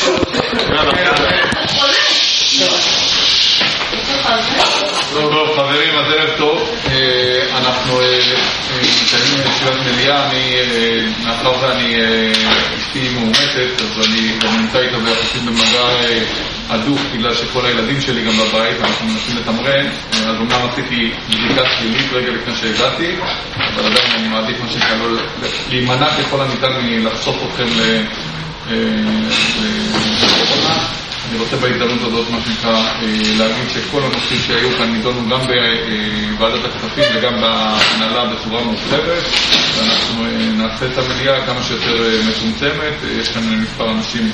טוב, חברים, אז ערב טוב. אנחנו נמצאים בישיבת מליאה. מאחר ואני אשתי מאומתת, אז אני נמצא איתה ביחסים במגע הדוק, בגלל שכל הילדים שלי גם בבית, אנחנו מנסים לתמרן. אז אומנם עשיתי בדיקה שלילית רגע לפני שהגעתי, אבל עדיין אני מעדיף מה שקרה להימנע ככל הניתן מלחשוף אתכם לקורונה. אני רוצה בהזדמנות הזאת מה שנקרא להגיד שכל הנושאים שהיו כאן נידונו גם בוועדת הכספים וגם בהנהלה בצורה מורחבת, ואנחנו נעשה את המליאה כמה שיותר מצומצמת. יש כאן מספר אנשים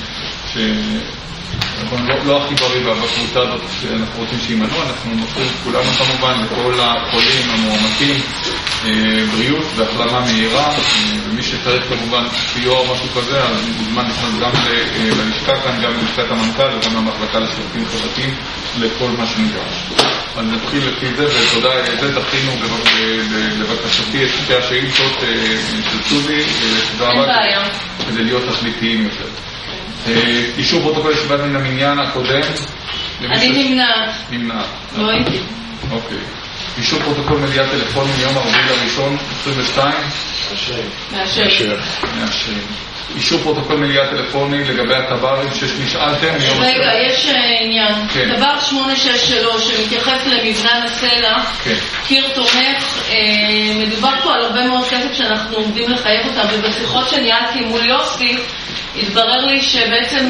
לא הכי בריא בקבוצה הזאת שאנחנו רוצים שימנו. אנחנו נותנים כולנו כמובן לכל החולים המועמתים בריאות והחלמה מהירה, ומי שצריך כמובן סיוע או משהו כזה אז מוזמן לפנות גם ללשכה כאן, גם ללשכת המנכ"ל וגם למחלקה לשירותים חברתיים לכל מה שנדרש. אז נתחיל לפי זה, ותודה זה דחינו לבקשתי את שתי השאילתות של צובי כדי להיות תכליתיים יותר. אישור פרוטוקול ישיבת מן המניין הקודם. אני נמנעת. לא הייתי. אוקיי. אישור פרוטוקול מליאה טלפון מיום 4/1/22. מאשר. אישור פרוטוקול מליאה טלפוני לגבי הטברים שנשאלתם. רגע, יש עניין. דבר 863 שמתייחס למבנן הסלע, קיר תומך. מדובר פה על הרבה מאוד כסף שאנחנו עומדים לחייב אותם, ובשיחות שניהלתי מול יוסי התברר לי שבעצם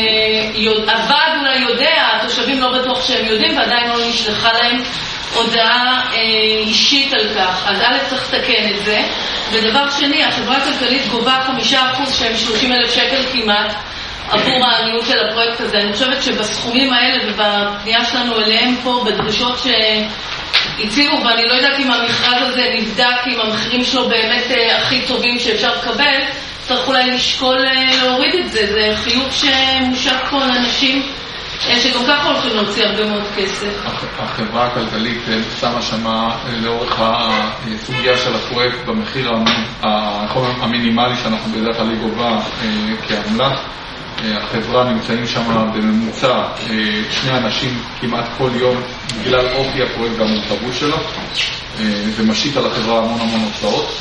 הוועד אולי יודע, התושבים לא בטוח שהם יודעים, ועדיין לא נשלחה להם הודעה אישית על כך. אז א' צריך לתקן את זה. ודבר שני, החברה הכלכלית גובה 5% שהם 30,000 שקל כמעט עבור העניות של הפרויקט הזה. אני חושבת שבסכומים האלה ובפנייה שלנו אליהם פה בדרישות שהציעו, ואני לא יודעת אם המכרז הזה נבדק, אם המחירים שלו באמת הכי טובים שאפשר לקבל, צריך אולי לשקול להוריד את זה. זה חיוב שמושק פה לאנשים שגם ככה הולכים להוציא הרבה מאוד כסף. החברה הכלכלית שמה שמה לאורך הסוגיה של הפרויקט במחיר המינימלי שאנחנו בדרך כלל גובה כעמלה. החברה נמצאים שם בממוצע 2 אנשים כמעט כל יום בגלל אופי הפרויקט והמורכבות שלו, ומשית על החברה המון הוצאות.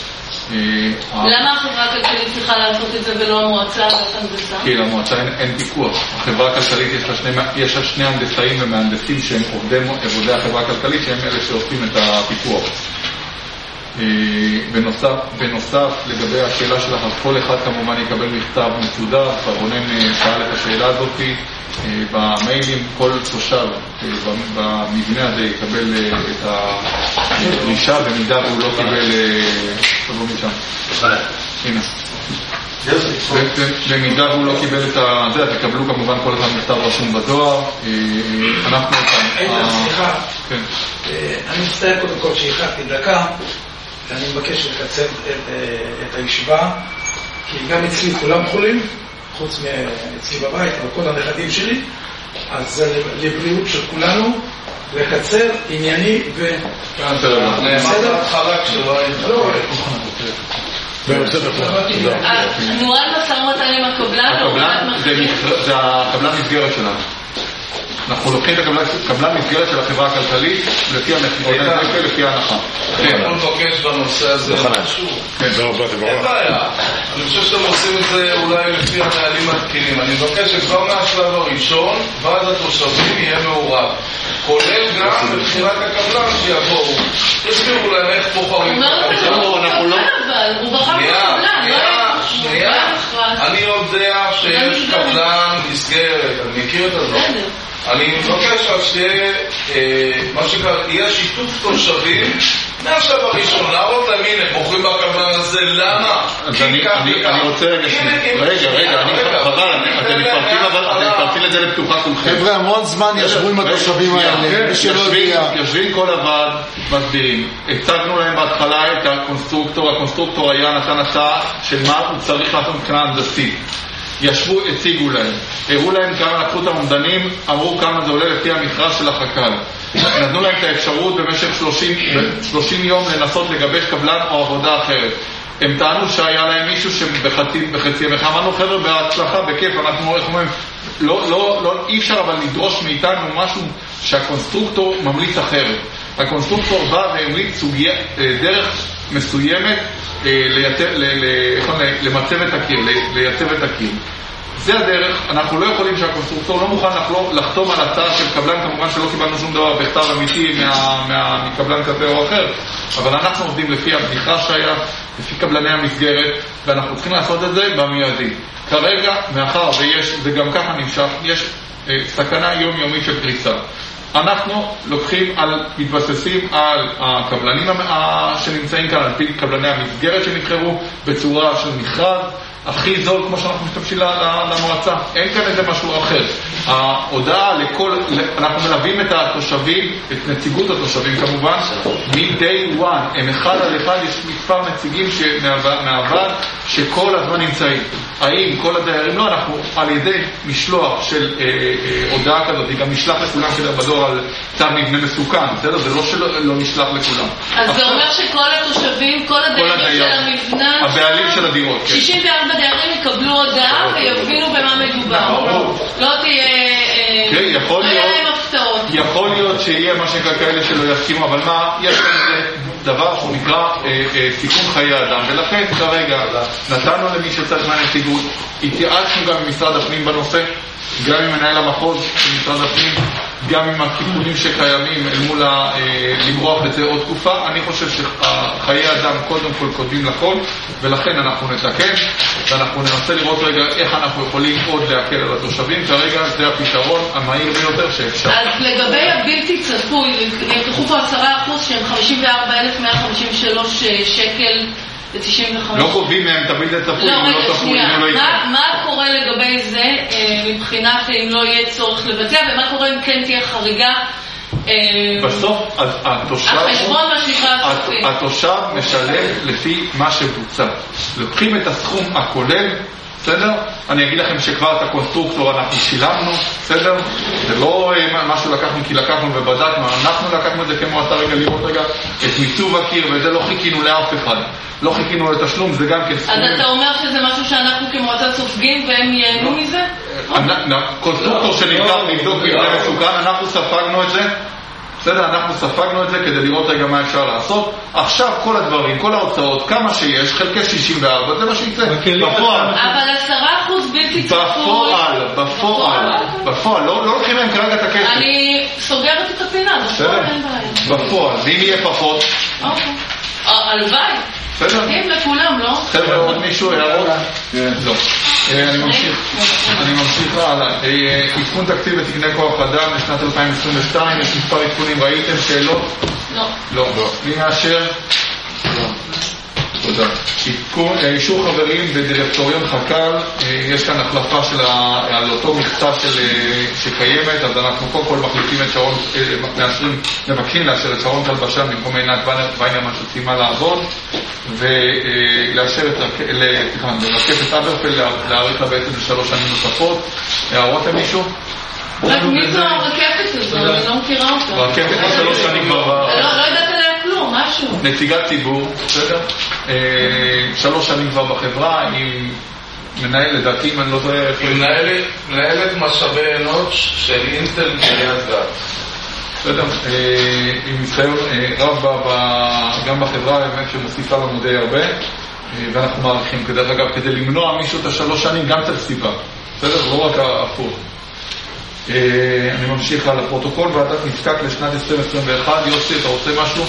למה החברה הכלכלית צריכה לעשות את זה ולא המועצה וההנדסה? כי למועצה אין פיקוח. החברה הכלכלית יש לה 2 הנדסאים ומהנדסים שהם עובדי החברה הכלכלית, שהם אלה שעושים את הפיתוח. בנוסף, לגבי השאלה שלך, כל אחד כמובן יקבל מכתב מסודר, רונן שאל את השאלה הזאת במיילים. כל תושב במבנה הזה יקבל את הדרישה במידה והוא לא קיבל הנה במידה והוא לא קיבל את זה, אז יקבלו כמובן כל אחד מכתב רשום בדואר. אנחנו סליחה, אני מצטער קודם כל שהחלטתי דקה, ואני מבקש לקצר את הישיבה, כי גם אצלי כולם חולים, חוץ מאצלי בבית, אבל כל הנכדים שלי, אז זה לבריאות של כולנו, לקצר ענייני בסדר. חלק שלא היה נועד משא ומתן עם הקבלן? זה הקבלן מסגרת שלנו. אנחנו לוקחים את הקבלן מסגרת של החברה הכלכלית לפי המחירים הזה, לפי ההנחה. אני מבקש בנושא הזה משהו. אין בעיה. אני חושב שאתם עושים את זה אולי לפי הנהלים התקינים. אני מבקש שכבר מהשלב הראשון ועד התושבים יהיה מעורב, כולל גם בבחירת הקבלן שיבואו תסבירו להם איך בוחרים את הקבלן. הוא בחר בקבלן. אני יודע שיש קבלן מסגרת, אני מכיר את הזאת. אני מבקש רק מה יהיה שיתוף תושבים מהשלב הראשון, להראות להם, הנה, בוחרים בקבלן הזה, למה? אני רוצה רגע, חבל, אתם מתפרצים את זה לפתוחה כולכם. חבר'ה, המון זמן ישבו עם התושבים האלה, יושבים כל הוועד, מסבירים. הצגנו להם בהתחלה את הקונסטרוקטור היה נתן הצעה של מה הוא צריך לעשות מבחינה הנדסית. ישבו, הציגו להם, הראו להם כמה, לקחו את המומדנים, אמרו כמה זה עולה לפי המכרז של החק"ל. נתנו להם את האפשרות במשך 30 יום לנסות לגבש קבלן או עבודה אחרת. הם טענו שהיה להם מישהו שבחצי אמרנו חבר'ה בהצלחה, בכיף, אנחנו אי אפשר אבל לדרוש מאיתנו משהו שהקונסטרוקטור ממליץ אחרת. הקונסטרוקטור בא והמליץ דרך מסוימת למצב את הקיר, לייצב את הקיר. זה הדרך. אנחנו לא יכולים שהקונסטרוקטור לא מוכן לחתום על הצעה של קבלן, כמובן שלא קיבלנו שום דבר בכתב אמיתי מקבלן כזה או אחר, אבל אנחנו עובדים לפי הבדיחה שהיה, לפי קבלני המסגרת, ואנחנו צריכים לעשות את זה במיידי. כרגע, מאחר ויש, זה גם ככה נמשך, יש סכנה יומיומית של קריסה. אנחנו מתבססים על הקבלנים שנמצאים כאן, על פי קבלני המסגרת שנבחרו בצורה של מכרז, הכי זול כמו שאנחנו משתמשים למועצה. אין כאן איזה משהו אחר. ההודעה אנחנו מלווים את התושבים, את נציגות התושבים כמובן, מ-day one, הם אחד על אחד, יש מספר נציגים מהוועד שכל הזמן נמצאים. האם כל הדיירים לא, אנחנו על ידי משלוח של הודעה כזאת, היא גם נשלח לכולם כדי בדור על צו מבנה מסוכן, בסדר? זה לא שלא נשלח לכולם. אז זה אומר שכל התושבים, כל הדיירים של המבנה, הבעלים של הדירות, 64 דיירים יקבלו הודעה ויבינו במה מדובר. לא תהיה להם הפתעות. יכול להיות שיהיה מה שנקרא כאלה שלא יסכימו, אבל מה, יש לזה דבר שהוא נקרא סיכון חיי אדם, ולכן כרגע נתנו למי שצריך מהנציגות, התייעצנו גם עם משרד הפנים בנושא, גם עם מנהל המחוז במשרד הפנים, גם עם התיקונים שקיימים אל מול למרוח את זה עוד תקופה. אני חושב שחיי אדם קודם כל קודמים לכל, ולכן אנחנו נתקן ואנחנו ננסה לראות רגע איך אנחנו יכולים עוד להקל על התושבים. כרגע זה הפתרון המהיר ביותר שאפשר. אז לגבי הבלתי צפוי, נלקחו פה 10% שהם 54,153 שקל ל-95. לא קובעים מהם את הבלתי צפוי. לא, רגע, שנייה. מה קורה לגבי זה מבחינת אם לא יהיה צורך לבצע, ומה קורה אם כן תהיה חריגה? בסוף החשבון מה שנקרא הסופי. התושב משלם לפי מה שבוצע. לוקחים את הסכום הכולל, בסדר? אני אגיד לכם שכבר את הקונסטרוקטור אנחנו שילמנו, בסדר? זה לא משהו לקחנו כי לקחנו ובדקנו, אנחנו לקחנו את זה כמועצה רגע לראות רגע את מיצוב הקיר, וזה לא חיכינו לאף אחד, לא חיכינו לתשלום, זה גם כסכום. אז אתה אומר שזה משהו שאנחנו כמועצה סופגים והם ייהנו מזה? קונסטרוקטור שנבדק לבדוק מבנה מסוכן, אנחנו ספגנו את זה, בסדר, אנחנו ספגנו את זה כדי לראות רגע מה אפשר לעשות. עכשיו כל הדברים, כל ההוצאות, כמה שיש, חלקי 64, זה מה שיצא. בפועל. אבל 10% בלתי צפוי. בפועל, לא לוקחים להם כרגע את הכסף. אני סוגרת את הפינה, בפועל, ואם יהיה פחות? אוקיי. הלוואי. אם לכולם, לא? חבר'ה, עוד מישהו הערות? לא. אני ממשיך הלאה. עדכון תקציב ותקני כוח אדם לשנת 2022, יש מספר עדכונים, ראיתם שאלות? לא. מי מאשר? לא. תודה. אישור חברים בדירקטוריון חק"ל, יש כאן החלפה על אותו מכסה שקיימת, אז אנחנו כל מחליפים את שרון, מבקשים לאשר את שרון כלבשן במקום עינת ויינרמן שסיימה לעבוד, ולאשר לבקש את אברפל להאריך לה בעצם ל3 שנים נוספות. הערות למישהו? רק מי זו הרכבת הזו? אני לא מכירה אותה. הרכבת היא 3 שנים כבר... לא יודעת עליה כלום, משהו. נציגת ציבור, בסדר? 3 שנים כבר בחברה, היא מנהלת, לדעתי, אם אני לא טועה... מנהלת משאבי אנוש של אינטל קריית גת. בסדר? עם ניסיון רב גם בחברה, באמת שמוסיפה לנו די הרבה, ואנחנו מעריכים, כדרך אגב, כדי למנוע מישהו את 3 שנים, גם צריך סיבה. בסדר? לא רק הפוך. אני ממשיך על הפרוטוקול, ועדת נזקק לשנת 2021. יוסי, אתה רוצה משהו?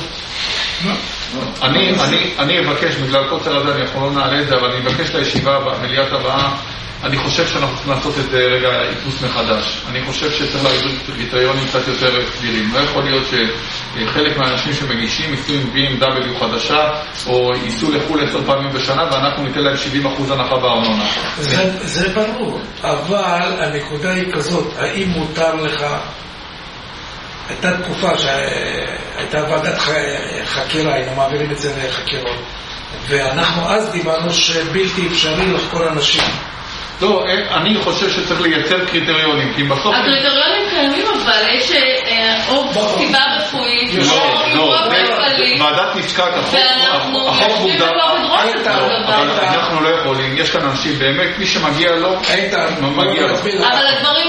אני אבקש, בגלל קוצר הזה אני יכול לא נעלה את זה, אבל אני אבקש את הישיבה במליאת הבאה. אני חושב שאנחנו צריכים לעשות את זה רגע איפוס מחדש. אני חושב שצריך להגיד קריטריונים קצת יותר סבירים. לא יכול להיות שחלק מהאנשים שמגישים ייסעו עם BMW חדשה, או ייסעו לחו"ל 10 פעמים בשנה, ואנחנו ניתן להם 70% הנחה בארנונה. זה ברור, אבל הנקודה היא כזאת, האם מותר לך... הייתה תקופה שהייתה ועדת חקירה, היינו מעבירים את זה לחקירות, ואנחנו אז דיברנו שבלתי אפשרי לחקור אנשים. לא, אני חושב שצריך לייצר קריטריונים, כי בסוף... הקריטריונים קיימים, אבל יש או סיבה רפואית, או אירוע כלכלי, ועדת נזקק, החוק מוגדר, אבל אנחנו לא יכולים, יש כאן אנשים באמת, מי שמגיע לו, מגיע לו. אבל הדברים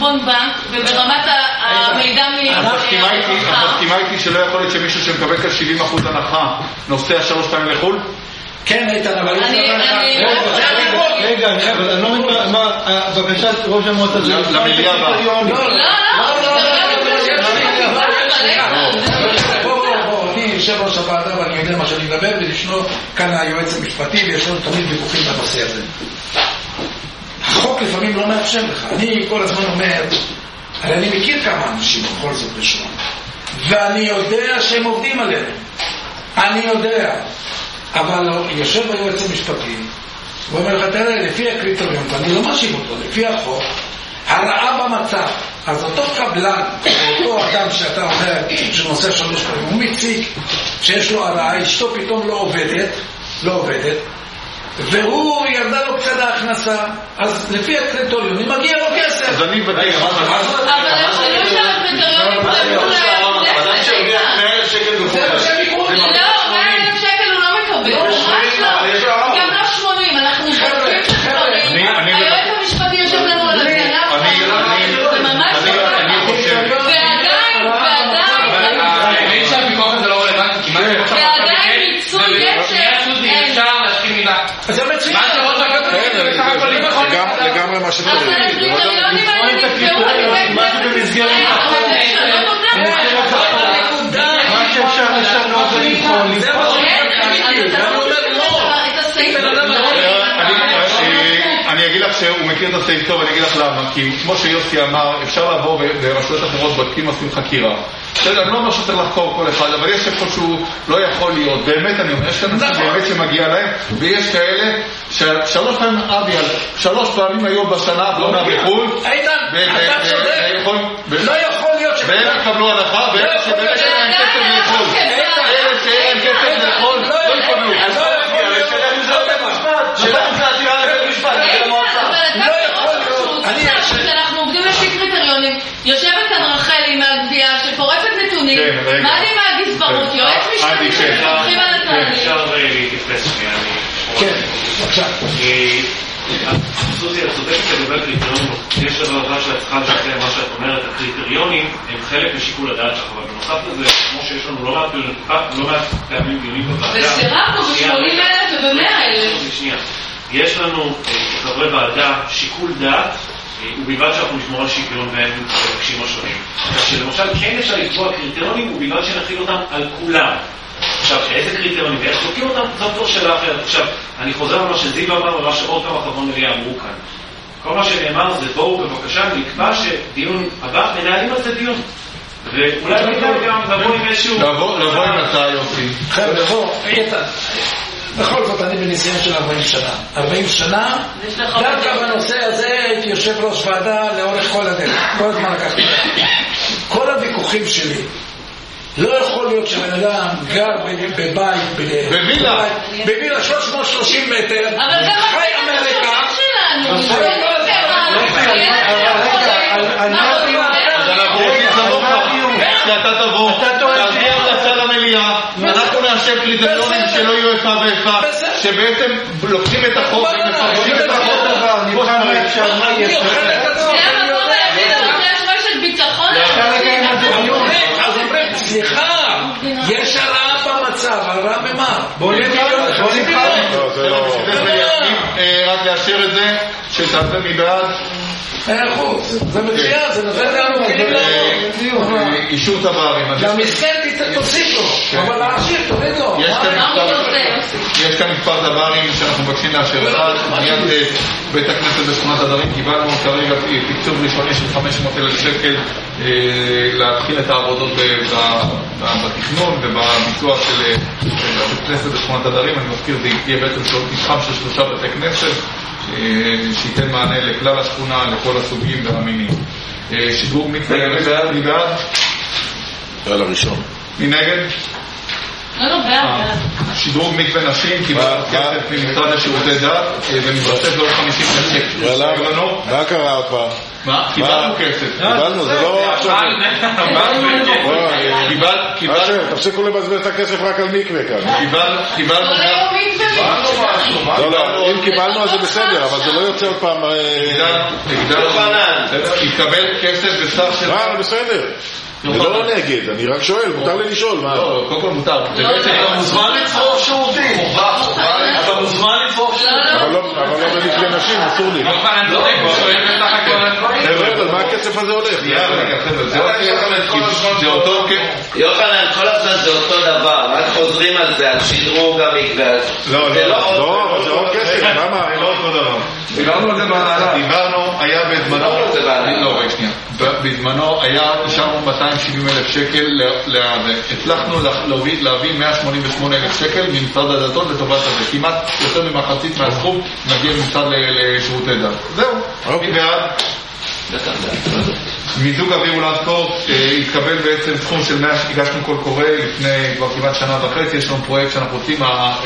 חשבון בנק וברמת המידע מסכימה איתי שלא יכול להיות שמישהו שמקבל כאן 70% הנחה נוסע 3 פעמים לחו"ל? כן, איתן, אבל רגע, אבל אני לא מבין מה בקשת ראש המועצה זה למליאה הבאה. אני יושב ראש הוועדה ואני יודע מה שאני מדבר, וישנו כאן היועץ המשפטי ויש לנו תמיד ויכוחים בנושא הזה. החוק לפעמים לא מאפשר לך. אני כל הזמן אומר, אני מכיר כמה אנשים בכל זאת בשום, ואני יודע שהם עובדים עליהם, אני יודע, אבל יושב היועץ המשפטי ואומר לך, תראה, לפי הקריטריון, ואני לא מאשים אותו, לפי החוק, הרעה במצב, אז אותו קבלן, אותו אדם שאתה אומר שנוסע 3 פעמים, הוא מציג שיש לו הרעה, אשתו פתאום לא עובדת, והוא ירדה לו קצת ההכנסה, אז לפי הקריטריונים מגיע לו כסף. אז אני בדיוק. אבל השאלו שהקריטריונים פרמו אדם שהרגיע 100,000 שקל בחודש. זה מה שהם יקרו. לא, 100,000 שקל הוא לא מקבל. ממש לא. גם לא 80. אנחנו חושבים שדברים. היועץ המשפטי יושב לנו על הגנה. זה ממש לא. האמת שהוויכוח הזה לא רלוונטי. ועדיין ייצור זה מצוין. לגמרי מה שצריך. אבל הקריטריונים האלה נקבעו מה שבמסגרת מה שאפשר לשנות זה לבחון. אני אגיד לך שהוא מכיר את הסעיף טוב, אני אגיד לך למה, כי כמו שיוסי אמר, אפשר לעבור ברשויות אחרות בודקים עושים חקירה. אני לא אומר שצריך לחקור כל אחד, אבל יש איפה שהוא לא יכול להיות, באמת אני אומר, יש כאן אנשים באמת שמגיע להם, ויש כאלה ש3 פעמים אביאל, 3 פעמים היו בשנה בעונה בחו"ל, אתה צודק, לא יכול להיות והם יקבלו הנחה, ואלה שבאמת אין להם כסף לאכול, אלה שאין כסף לאכול, לא יקבלו. אנחנו עובדים לפי קריטריונים. יושבת כאן רחלי מהגבייה שפורצת נתונים, מה לי מהגזברות, יועץ משפטי שמפרחים על התהליך. אפשר להתייחס שנייה. כן, בבקשה. סוזי, את צודקת לגבי הקריטריונים. יש דבר אחד שאת צריכה לתקן מה שאת אומרת, הקריטריונים הם חלק משיקול הדעת שלך, אבל בנוסף לזה, כמו שיש לנו לא מעט פעמים דיונים בוועדה. וסירבנו ב-80,000 וב-100,000. שנייה. יש לנו כחברי ועדה שיקול דעת, ובלבד שאנחנו נשמור על שוויון והם מבקשים השונים. שלמשל כן אפשר לקבוע קריטריונים, ובלבד שנחיל אותם על כולם. עכשיו, איזה קריטריונים ואיך חוקרים אותם, זאת לא שאלה אחרת. עכשיו, אני חוזר על מה שזיו אמר ומה שעוד כמה חברי מליאה אמרו כאן. כל מה שנאמר זה בואו בבקשה נקבע שדיון הבא מנהלים על זה דיון. ואולי כדאי גם לבוא עם איזשהו... לבוא עם הצעה יופי. חבר'ה, בוא, בכל זאת אני בניסיון של 40 שנה. 40 שנה, דווקא בנושא הזה הייתי יושב ראש ועדה לאורך כל הדרך. כל הזמן לקחתי. כל הוויכוחים שלי, לא יכול להיות שבן אדם גר בבית, בווילה 330 מטר, חי אמריקה, שאתה תבוא, תעזבי המלצה למליאה, אנחנו נאשר קריטריונים שלא יהיו איפה ואיפה, שבעצם לוקחים את החוק ומפרשים את החוק דבר, נבחן לאפשר מה יהיה. זה המקום היחיד המחש רשת ביטחון. אז אומרים, סליחה, יש הרעה במצב, הרעה במה? בוא נבחן. רק לאשר את זה, שתעשה מבעד. זה מצוין, זה נותן לנו אישור תברים. גם מסכן תוסיף לו, אבל להשאיר, תוריד לו. יש כאן מספר תברים שאנחנו מבקשים לאשר. בניית בית הכנסת בשכונת הדרים, קיבלנו כרגע תקצוב ראשוני של 500,000 שקל להתחיל את העבודות בתכנון ובביצוע של בית הכנסת בשכונת הדרים. אני מזכיר, זה יהיה בעצם מתחם של 3 בתי כנסת שייתן מענה לכלל השכונה, לכל הסוגים והמינים. שדרוג מקווה, מי בעד? על הראשון. מי נגד? לא, בעד. שדרוג מקווה נשים, קיבלנו כסף ממשרד לשירותי דת, ומתווסף לעוד 50,000 שקל. מה קרה עוד פעם? מה? קיבלנו כסף. קיבלנו, זה לא עכשיו... קיבלנו... תפסיקו לבזבז את הכסף רק על מקווה כאן. קיבלנו... לא, אם קיבלנו אז זה בסדר, אבל זה לא יוצא עוד פעם... התקבל כסף בסך של... בסדר. אני לא נגד, אני רק שואל, מותר לי לשאול, מה? לא, קודם כל מותר. אתה מוזמן לצרוך שירותים. אתה מוזמן לצרוך שירותים. אבל לא במקרה נשים, אסור לי. אבל מה הכסף הזה הולך? זה אותו... יוחנן, כל הזמן זה אותו דבר, רק חוזרים על זה, על שדרוג המקווה. לא, אבל זה עוד כסף, למה? לא אותו דבר. דיברנו על זה בהנהלה. דיברנו, היה בזמנו, היה נשארנו 270,000 שקל, הצלחנו להביא 188,000 שקל ממשרד הדתות לטובת הזה, כמעט יותר ממחצית מהסכום נגיע ממשרד לשירותי דת. זהו, מי בעד? מיזוג אוויר אולם ספורט התקבל בעצם סכום של 100, הגשנו קול קורא לפני כבר כמעט שנה וחצי. יש לנו פרויקט שאנחנו רוצים,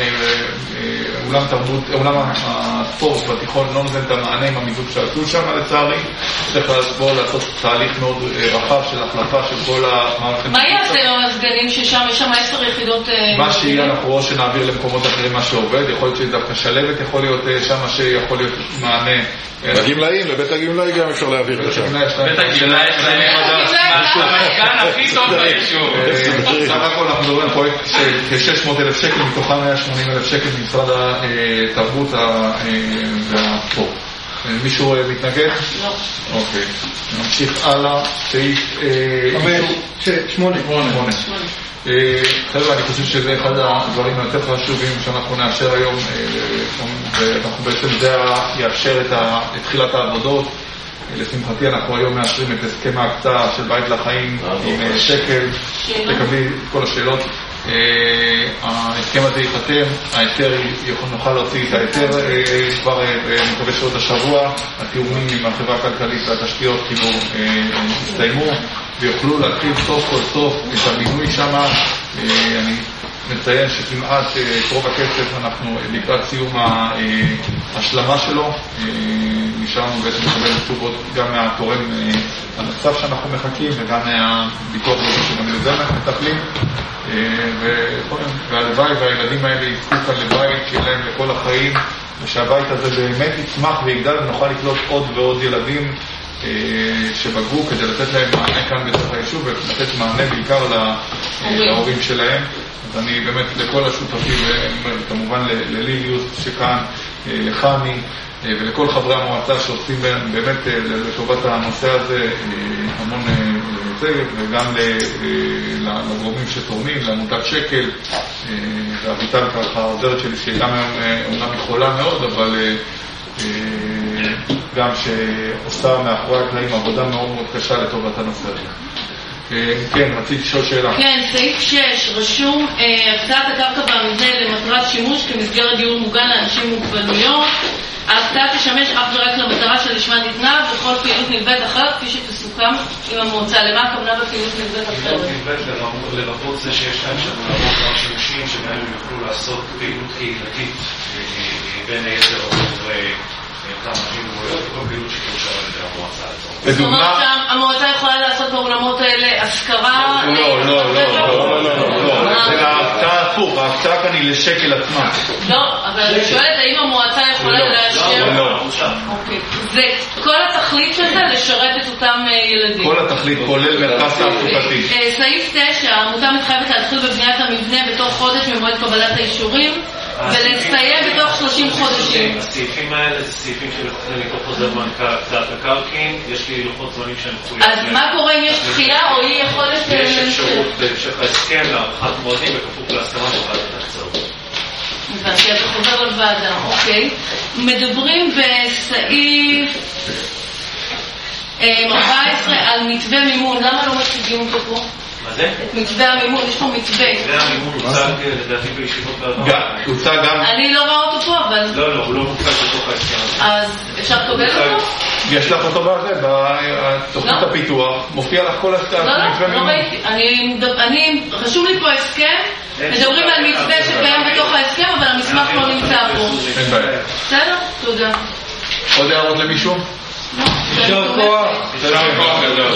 אולם הספורט בתיכון לא נותן את המענה עם המיזוג שעשו שם לצערי. צריך לעשות תהליך מאוד רחב של החלפה של כל המערכת. מה יעשה עם הסגנים ששם יש שם 10 יחידות? מה שיהיה אנחנו רואים שנעביר למקומות אחרים מה שעובד, יכול להיות שדווקא שלבת, יכול להיות שם שיכול להיות מענה לגמלאים, לבית הגמלאי גם אפשר להעביר לשם. בית הגמלאי יש להם המסגן הכי טוב ביישוב. סך הכל אנחנו מדברים על פרויקט של כ-600,000 שקל, מתוכם 180,000 שקל ממשרד התרבות והספורט. מישהו מתנגד? לא. אוקיי. נמשיך הלאה, סעיף 8. חבר'ה, אני חושב שזה אחד הדברים היותר חשובים שאנחנו נאשר היום, ואנחנו בעצם זה יאפשר את תחילת העבודות. לשמחתי אנחנו היום מאשרים את הסכם ההקצאה של בית לחיים עם שקל. תקבלי את כל השאלות. ההסכם הזה ייחתם, ההיתר נוכל להוציא את ההיתר כבר מקווה שעוד השבוע. התיאומים עם החברה הכלכלית והתשתיות כאילו הסתיימו ויוכלו להתחיל סוף כל סוף את המינוי שם. אני מציין שכמעט קרוב הכסף אנחנו לקראת סיום ההשלמה שלו. נשארנו בעצם לקבל תשובות גם מהתורם הנוסף שאנחנו מחכים וגם מהביטוח לאומי שגם לזה אנחנו מטפלים. והלוואי והילדים האלה יזכו כאן לבית שיהיה להם לכל החיים, ושהבית הזה באמת יצמח ויגדל ונוכל לקלוט עוד ועוד ילדים שבגרו כדי לתת להם מענה כאן בתוך היישוב ולתת מענה בעיקר להורים שלהם. אז אני באמת לכל השותפים, וכמובן לליליוס שכאן, לחמי ולכל חברי המועצה שעושים באמת לטובת הנושא הזה המון צוות, וגם לגורמים שתורמים, לעמותת שקל, ואביטל ככה העוזרת שלי שגם אומנם יכולה מאוד, אבל גם שעושה מאחורי הקלעים עבודה מאוד מאוד קשה לטובת הנושא הזה. כן, רציתי לשאול שאלה. כן, סעיף 6, רשום הקצאת הקרקע במבנה למטרת שימוש כמסגרת דיור מוגן לאנשים עם מוגבלויות. ההקצאה תשמש אך ורק למטרה שלשמה ניתנה וכל פעילות נלווית אחרת כפי שתסוכם עם המועצה. למה הכוונה בפעילות נלווית אחרת? פעילות נלווית לרבות זה שיש להם שם לרבות גם שימושים שבהם הם יוכלו לעשות פעילות קהילתית בין היתר אותם אנשים מוגבלויות וכל פעילות שתאושר על ידי המועצה הזאת. זאת אומרת שהמועצה יכולה לעשות באולמות האלה השכרה? לא, זה ההקצאה הפוך, ההקצאה כאן היא לשקל עצמה. לא, אבל אני שואלת האם המועצה יכולה לאשר? לא. זה כל התכלית של זה לשרת את אותם ילדים. כל התכלית כולל מרכז תעסוקתי. סעיף 9, העמותה מתחייבת להתחיל בבניית המבנה בתוך חודש ממועד קבלת האישורים ולהסתיים בתוך 30 חודשים. הסעיפים האלה זה סעיפים שלקחים מתוך חוזר מנכ"ל הקצאת מקרקעין. יש לי לוחות זמנים שאני מחויב. אז מה קורה אם יש דחייה או אי יכולת? יש אפשרות בהמשך ההסכם להארכת מועדים בכפוף להסכמה בוועדת ההקצאות. הבנתי, אתה חוזר לוועדה, אוקיי. מדברים בסעיף 14 על מתווה מימון. למה לא מציגים אותו פה? מה זה? מתווה המימון, יש פה מתווה. מתווה המימון הוצג לדעתי בישיבות בעבר. אני לא רואה אותו פה, אבל... לא, הוא לא מוצג בתוך ההסכם. אז אפשר לקבל אותו? יש לך אותו בזה, בתוכנית הפיתוח, מופיע לך כל הסכם. לא ראיתי. רשום לי פה הסכם, מדברים על מתווה שקיים בתוך ההסכם, אבל המסמך לא נמצא פה. אין בעיה. בסדר? תודה. עוד הערות למישהו? לא.